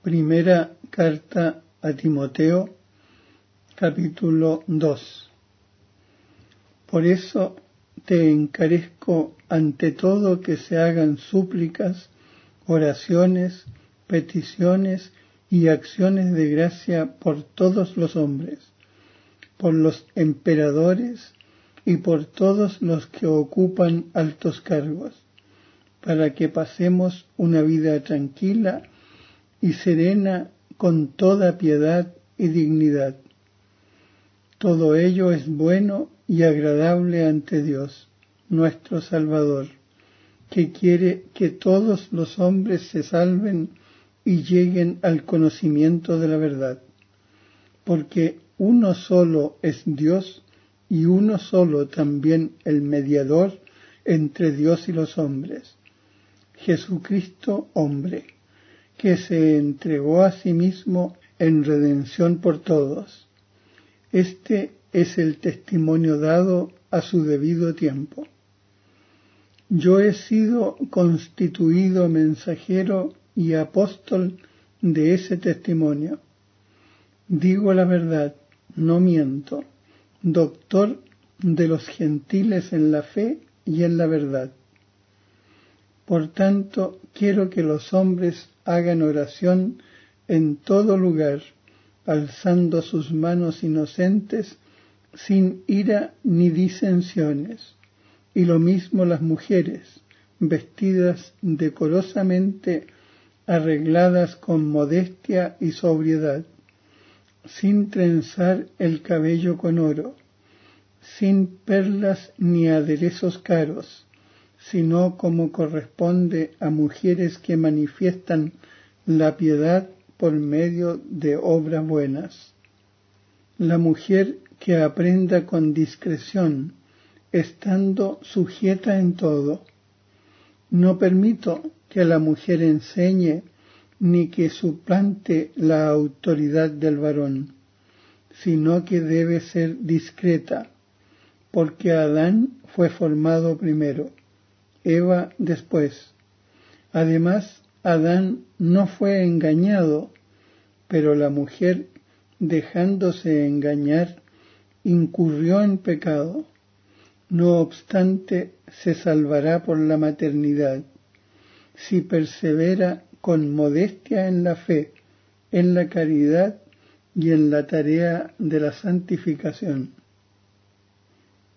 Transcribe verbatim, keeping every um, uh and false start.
Primera carta a Timoteo, capítulo dos. Por eso te encarezco ante todo que se hagan súplicas, oraciones, peticiones y acciones de gracia por todos los hombres, por los emperadores y por todos los que ocupan altos cargos, para que pasemos una vida tranquila y serena con toda piedad y dignidad. Todo ello es bueno y agradable ante Dios, nuestro Salvador, que quiere que todos los hombres se salven y lleguen al conocimiento de la verdad, porque uno solo es Dios y uno solo también el mediador entre Dios y los hombres, Jesucristo hombre, que se entregó a sí mismo en redención por todos. Este es el testimonio dado a su debido tiempo. Yo he sido constituido mensajero y apóstol de ese testimonio. Digo la verdad, no miento, doctor de los gentiles en la fe y en la verdad. Por tanto, quiero que los hombres hagan oración en todo lugar, alzando sus manos inocentes, sin ira ni disensiones, y lo mismo las mujeres, vestidas decorosamente, arregladas con modestia y sobriedad, sin trenzar el cabello con oro, sin perlas ni aderezos caros, sino como corresponde a mujeres que manifiestan la piedad por medio de obras buenas. La mujer que aprenda con discreción, estando sujeta en todo. No permito que la mujer enseñe ni que suplante la autoridad del varón, sino que debe ser discreta, porque Adán fue formado primero, Eva después. Además, Adán no fue engañado, pero la mujer, dejándose engañar, incurrió en pecado. No obstante, se salvará por la maternidad, si persevera con modestia en la fe, en la caridad y en la tarea de la santificación.